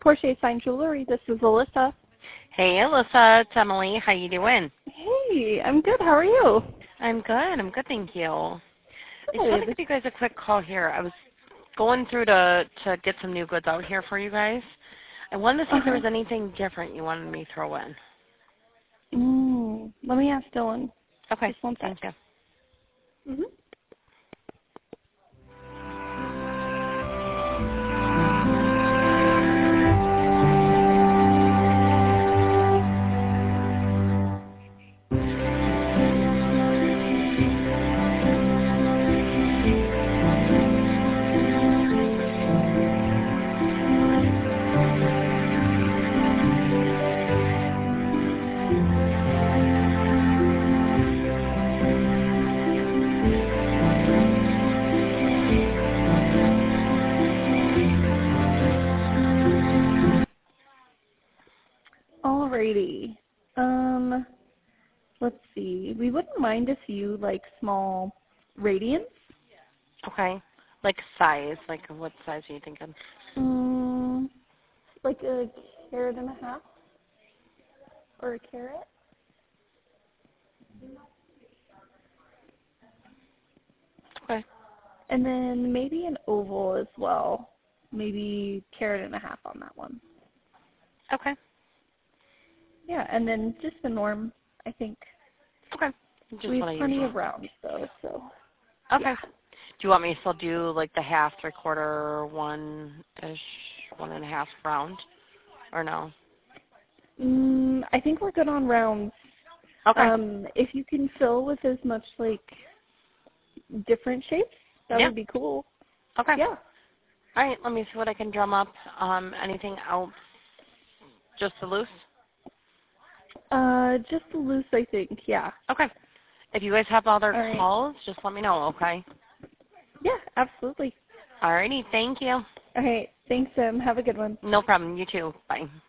Portia Fine Jewelry. This is Alyssa. Hey, Alyssa. It's Emily. How you doing? Hey, I'm good. How are you? I'm good. I'm good, thank you. I just Good. wanted to give you guys a quick call here. I was going through to get some new goods out here for you guys. I wanted to see if there was anything different you wanted me to throw in. Let me ask Dylan. Okay. Just one Thank sec. you. Mm-hmm. Alrighty. Let's see. We wouldn't mind a few like small radiants. Okay. Like size. Like what size are you thinking? Like a carat and a half, or a carat. Okay. And then maybe an oval as well. Maybe carat and a half on that one. Okay. Yeah, and then just the norm, I think. Okay. Just We what I have plenty usually. of rounds though, so. Okay. Yeah. Do you want me to still do like the half, 3/4, 1-ish, 1.5 round? Or no? I think we're good on rounds. Okay. If you can fill with as much like different shapes, that Yeah. would be cool. Okay. Yeah. All right. Let me see what I can drum up. Anything else? Just the loose? Just the loose, I think. Yeah. Okay. If you guys have other All right. calls, just let me know, okay? Yeah, absolutely. Alrighty. Thank you. All right. Thanks, Have a good one. No problem. You too. Bye.